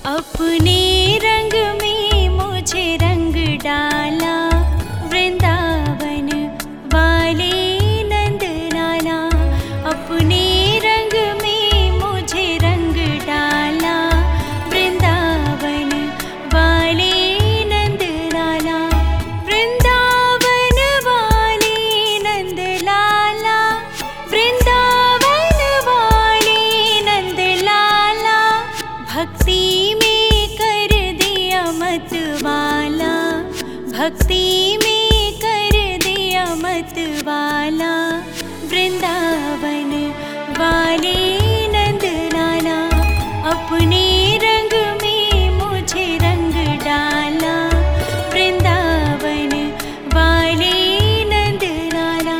अपने रंग में मुझे रंग डाला, वृंदावन वाले नंद लाला। अपने रंग में मुझे रंग डाला, वृंदावन वाले नंद लाला। वृंदावन वाले नंद लाला, वृंदावन वाले नंद लाला। भक्ति मतवाला, भक्ति में कर दिया मतवाला, वृंदावन वाले नंद लाला। अपने रंग में मुझे रंग डाला, वृंदावन वाले नंद लाला।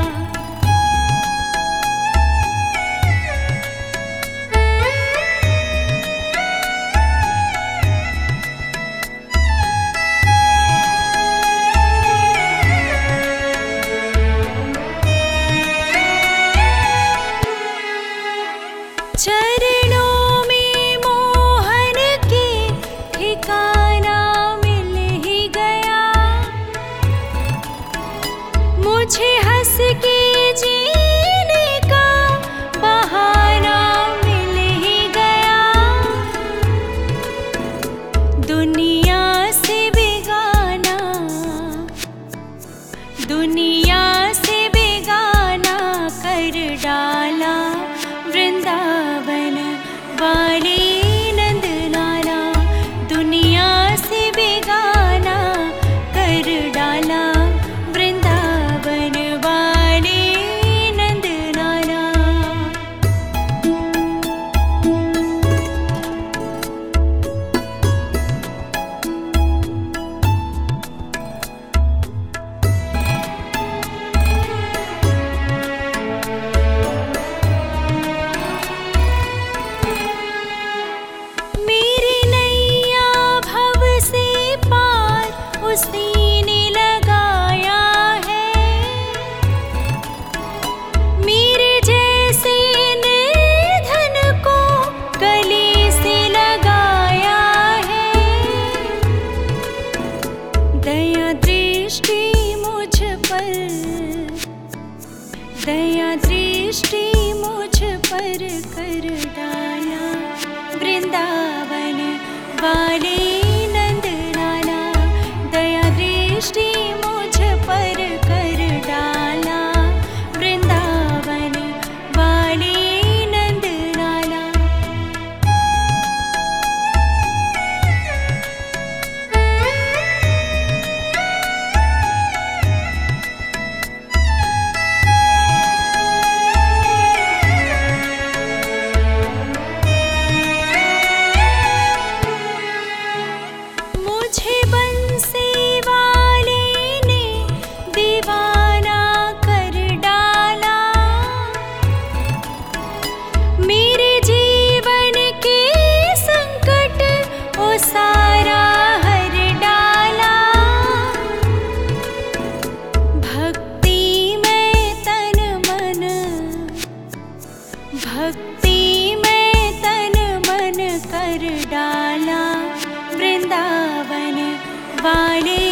चरणों में मोहन के ठिकाना मिल ही गया, मुझे हंस के जीने का बहाना मिल ही गया। दुनिया से बेगाना, दुनिया से बेगाना कर डाला, वृंदावन वाले नंद लाला। दुनिया से बेगाना कर डाला, वृंदावन वाले नंद लाला। उसी ने लगाया है, मेरे जैसे निर्धन को गले से लगाया है। दया दृष्टि मुझ पर, दया दृष्टि मुझ पर कर डाला, वृंदावन वाले नंद लाला। दया दृष्टि मुझ पर कर डाला, वृंदावन वाले नंद लाला। मुझे बंसी वाले ने दीवाना कर डाला, मेरे जीवन के संकट वो सारा हर डाला। भक्ति में तन मन, भक्ति में तन मन कर डाला, वृंदावन वाले